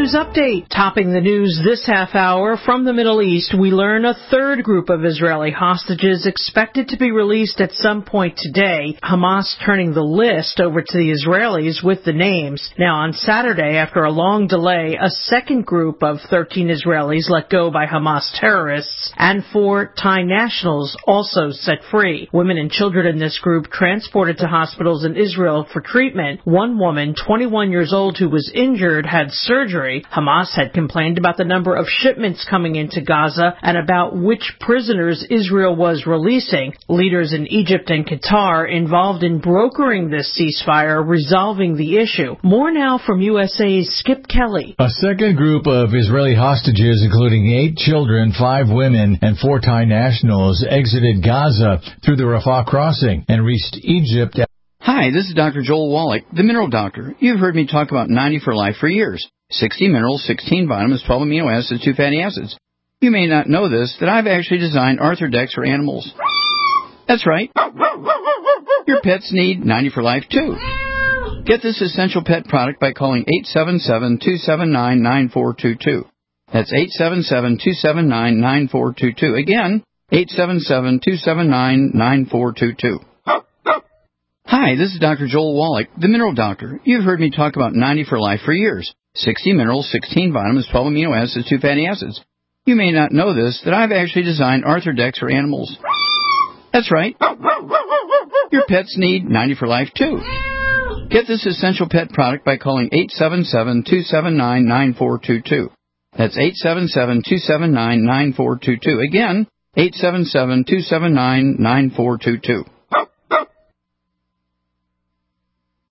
News Update. Topping the news this half hour from the Middle East, we learn a third group of Israeli hostages expected to be released at some point today. Hamas turning the list over to the Israelis with the names. Now, on Saturday, after a long delay, a second group of 13 Israelis let go by Hamas terrorists and 4 Thai nationals also set free. Women and children in this group transported to hospitals in Israel for treatment. One woman, 21 years old, who was injured, had surgery. Hamas had complained about the number of shipments coming into Gaza and about which prisoners Israel was releasing. Leaders in Egypt and Qatar involved in brokering this ceasefire, resolving the issue. More now from USA's Skip Kelly. A second group of Israeli hostages, including 8 children, 5 women, and 4 Thai nationals, exited Gaza through the Rafah crossing and reached Egypt. Hi, this is Dr. Joel Wallach, the Mineral Doctor. You've heard me talk about 90 for Life for years. 60 minerals, 16 vitamins, 12 amino acids, 2 fatty acids. You may not know this, that I've actually designed Arthrodex for animals. That's right. Your pets need 90 for Life, too. Get this essential pet product by calling 877-279-9422. That's 877-279-9422. Again, 877-279-9422. Hi, this is Dr. Joel Wallach, the Mineral Doctor. You've heard me talk about 90 for Life for years. 60 minerals, 16 vitamins, 12 amino acids, 2 fatty acids. You may not know this, that I've actually designed Arthrodex for animals. That's right. Your pets need 90 for Life, too. Get this essential pet product by calling 877-279-9422. That's 877-279-9422. Again, 877-279-9422.